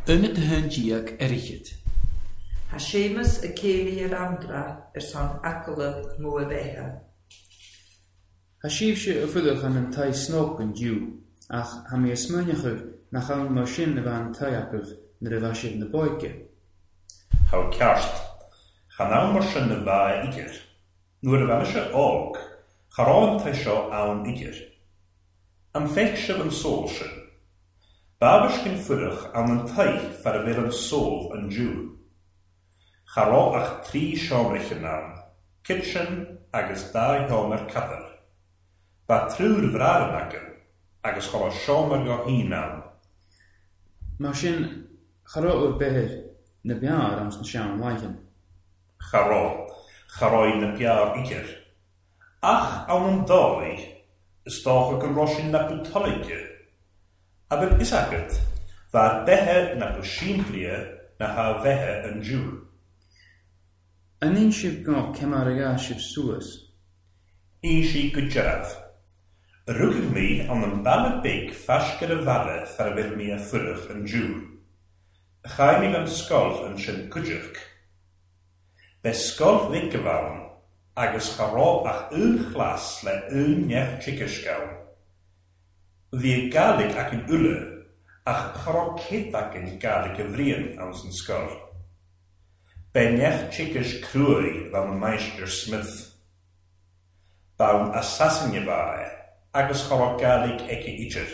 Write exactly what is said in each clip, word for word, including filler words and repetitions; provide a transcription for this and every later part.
Yn y dyhyndiag erichyd. Ha Seamus y ceili yr andra er son aclyb mwy feha. Ha siif se y fyddwch an yn tai snog yn diw, ach ha mi ysmyniachwg na chawn mo sin y fan tai acwf nyr y fasig na boige. Haw ciarst, chanaw mor sin y fa iger. Nŵr y fan eisiau og, charon tai sio awn iger. Am fech sydd yn sol sin. Babys gyn ffyrwch awn yn tai far y fyr yn sol yn diw. Charo ach tri siomrich yn nawn, kitchen agos da homer cadar. Ba trwy'r frar yn agyn, agos cholo siomer go hi nawn. Ma sin charo o'r beher na biar ams na siawn laichen. Charo, charoi na biar iger. Ach awn yn doi, ystach ag yn rosin na bwtolige. A byr isagyd, fa'r behe na bwsimplia na ha fehe yn diw. Yn un sif go cemar ag a sif sŵas. Un si gwydgeraf. Rwg mi am yn ban y big fasg gyda fadde far y byr mi a ffyrwch yn diw. Chai mi gan sgol yn sy'n cwdyrch. Be sgol ddig gyfawn, agos charo ach un chlas le un nech chicysgawn. Ddi galig ac yn ule, ach charo cyd ac yn galig y frien am sy'n sgol. Be nech chicys crwy fel Meister Smith. Bawn assassin y fae, agos charo galig ec i ityr.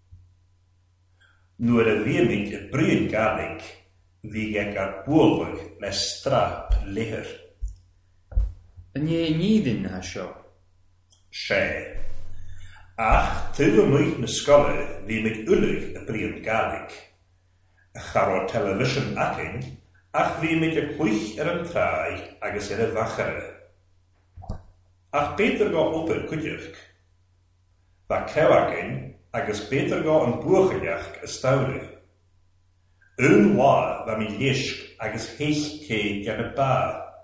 Nŵr y fiemig y bryn galig, ddig ec ar bwlwg le strap lehyr. Yn ie nidyn na sio. Se. Ach, tyf y mwy na sgole fiemig ulig y bryn galig. Charo television acyn, ach fiemig y cwych yr yn trai agos yr y fachare. Ach beter go op yr cwydyrch. Fa crew acyn, agos beter go yn bwchydach ystawri. Un wa fa mi liesg agos heill ce gan y ba.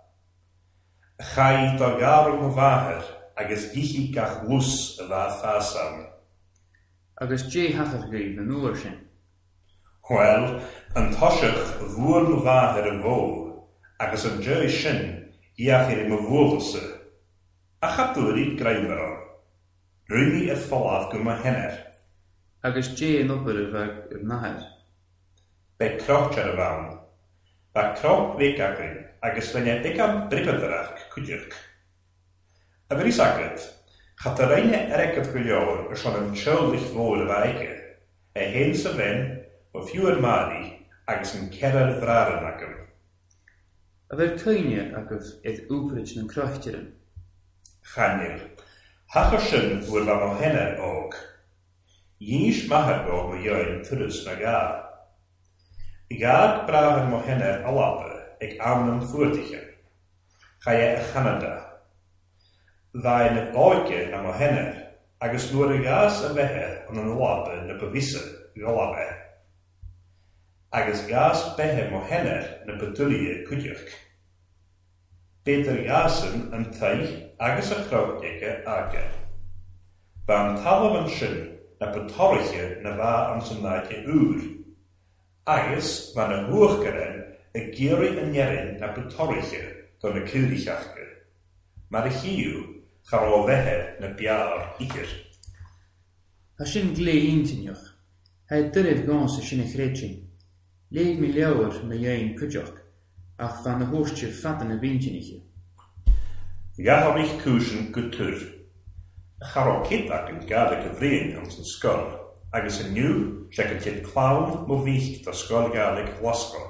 Chai dogar yn faher agos gichi gach wws y fa thasam. Agos je hachaf gyf yn ŵr sin. Wel, yn tosych fwr yn faher y fo, agos yn joi sin iach i'r mywolse. A chadwr i'r graimero. Rwyni y ffolaf gwma henner. Agos je yn obyr y fag yr naher. Be croch ar y fawn. Ba croch fe gagrin, agos fenyau big am bribadrach cwdyrch. A fyr i sagyd, chad yr ein ereg y gwylio'r y sion yn tjollich fôl y faige, e hen syfen o ffiwr mari agos yn cerer frar yn agam. A fyr cwynia agos eith wbryd yn crochtir yn. Chanil, hach o sy'n fwyr fan o henner og. Ynys mahar go mo ioen tyrus na ga. I gag braf yn mo henner alabe ag am yn ffwrdichen. Chai e y Canada. Ddain y boige na mo henner, agos nŵr y gas y fehe yn yn alabe na bywisa y alabe. Agos gas behe mo henner na bedylie cwdyrch. Beter gasen yn taich agos y chrawdege ager. Fan talaf yn sy'n na betorche na fa am sy'n e ŵr. Agos fan y hwch gyda'n y gyrru yn ierin na betorche don y cyrrichachge. Mae'r hiw charo fehe na biar iger. Ha sin gle intinioch. Ha dyrif gans y sin eich redjin. Leeg mi leawr na iein cwdioch, ach fan y hwrtje fadan y bintyn i chi. Gahor eich cwysyn gytwr. Charo cydag yn gael y gyfrin am sy'n sgol, agos yn niw, sef yn tyd clawn mo ficht o sgol gael eich lasgo.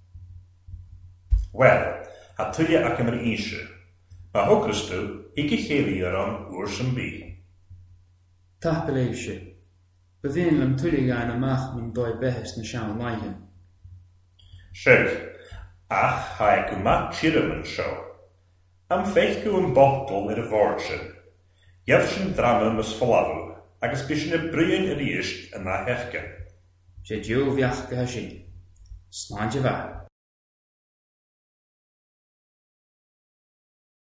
Wel, a tylia ac yn yr eisiau, mae hogrystw i gycheili ar o'n wrs yn bi. Tapel eisiau. Byddyn am tylia gael y mach mi'n doi behes na siawn laihen. Sef, ach hae gwmat chyrym yn sio. Am feich gw yn botol i'r fordsen. Iaf sy'n drama mys ffolafw, agos bys yn y bryn yr eist yna hechgen. Se diw fiach gyda sy'n. Sla'n fa.